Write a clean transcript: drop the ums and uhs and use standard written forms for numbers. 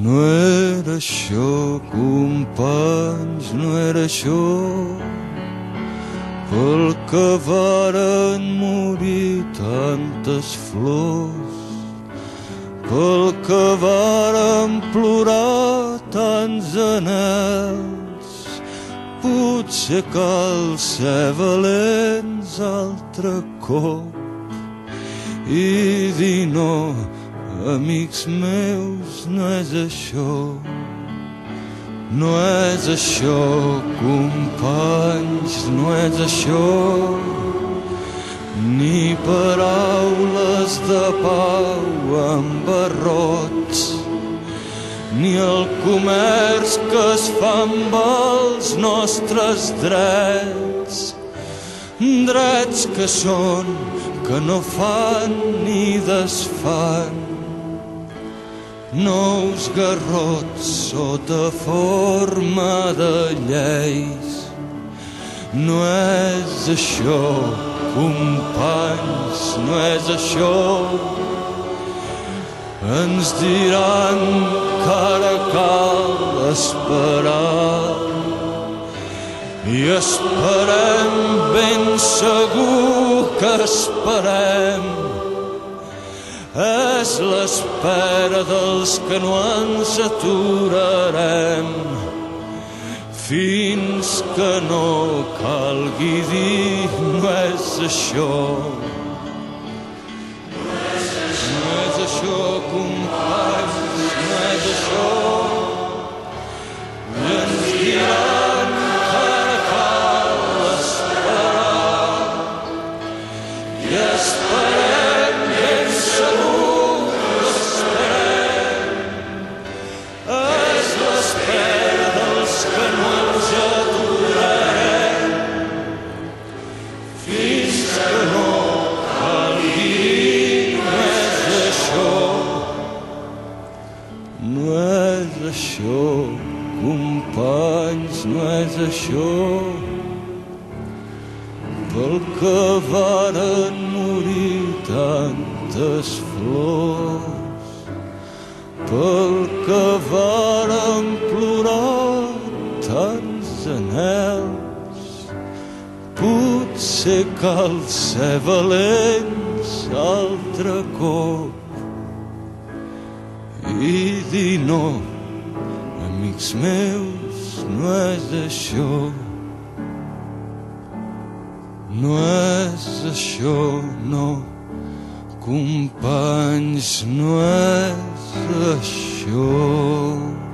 No era això, companys, no era això, pel que varen morir tantes flors, pel que varen plorar tants anhels. Potser cal ser valents altre cop i dir no, amics meus, no és això. No és això, companys, no és això, ni paraules de pau amb barrots, ni el comerç que es fa amb els nostres drets, drets que són, que no fan ni desfan, nous garrots sota forma de lleis. No és això, companys, no és això. Ens diran que ara cal esperar i esperem, ben segur que esperem. És l'espera dels que no ens aturarem fins que no calgui dir no és això. No és això, companys, no és això. I ens diran que ara cal esperar i esperem, ben segur que esperem. És l'espera dels que no ens aturarem fins que no calgui dir no és això. No és això, companys, no és això. Pel que varen morir tantes flors, pel que varen plorar tants anhels. Potser cal ser valents altre cop i dir no, amics meus, no és això. No és això, no, companys, no és això.